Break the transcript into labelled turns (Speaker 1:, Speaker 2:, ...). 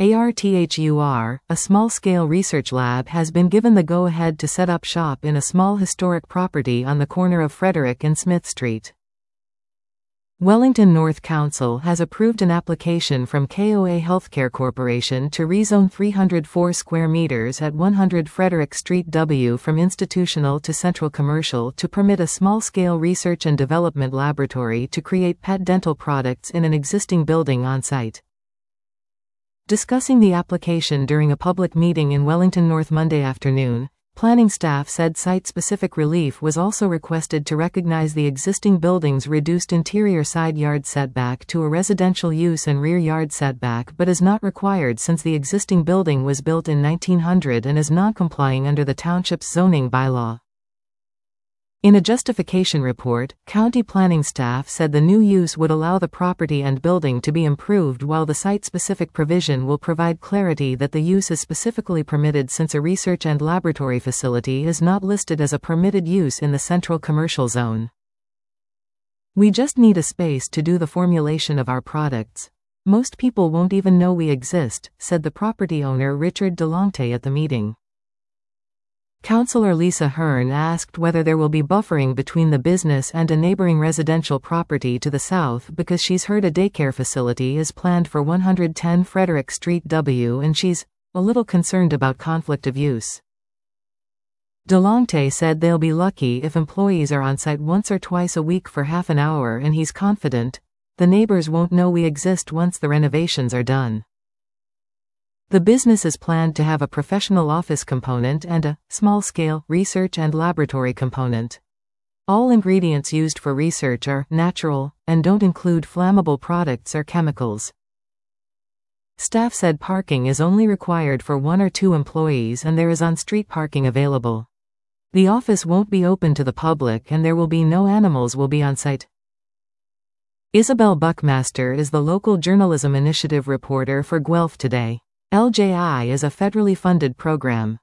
Speaker 1: ARTHUR, a small-scale research lab has been given the go-ahead to set up shop in a small historic property on the corner of Frederick and Smith Street. Wellington North Council has approved an application from KOA Healthcare Corporation to rezone 304 square meters at 100 Frederick Street W from institutional to central commercial to permit a small-scale research and development laboratory to create pet dental products in an existing building on site. Discussing the application during a public meeting in Wellington North Monday afternoon, planning staff said site-specific relief was also requested to recognize the existing building's reduced interior side yard setback to a residential use and rear yard setback but is not required since the existing building was built in 1900 and is non-complying under the township's zoning bylaw. In a justification report, county planning staff said the new use would allow the property and building to be improved while the site-specific provision will provide clarity that the use is specifically permitted since a research and laboratory facility is not listed as a permitted use in the central commercial zone. We just need a space to do the formulation of our products. Most people won't even know we exist, said the property owner Richard DeLongte at the meeting. Councillor Lisa Hearn asked whether there will be buffering between the business and a neighboring residential property to the south because she's heard a daycare facility is planned for 110 Frederick Street W and she's a little concerned about conflict of use. DeLongte said they'll be lucky if employees are on site once or twice a week for half an hour and he's confident the neighbors won't know we exist once the renovations are done. The business is planned to have a professional office component and a small-scale research and laboratory component. All ingredients used for research are natural and don't include flammable products or chemicals. Staff said parking is only required for 1 or 2 employees and there is on-street parking available. The office won't be open to the public and there will be no animals will be on site. Isabel Buckmaster is the local journalism initiative reporter for Guelph Today. LJI is a federally funded program.